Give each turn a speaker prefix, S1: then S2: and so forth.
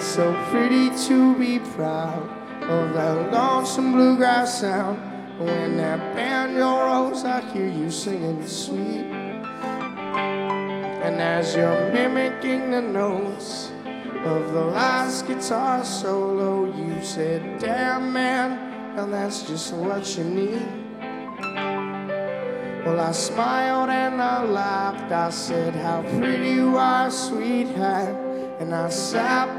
S1: so pretty to be proud of that lonesome bluegrass sound. When that banjo rolls, I hear you singing sweet. And as you're mimicking the notes of the last guitar solo, you said, damn man, and that's just what you need. Well, I smiled and I laughed. I said, how pretty you are, sweetheart. And I sat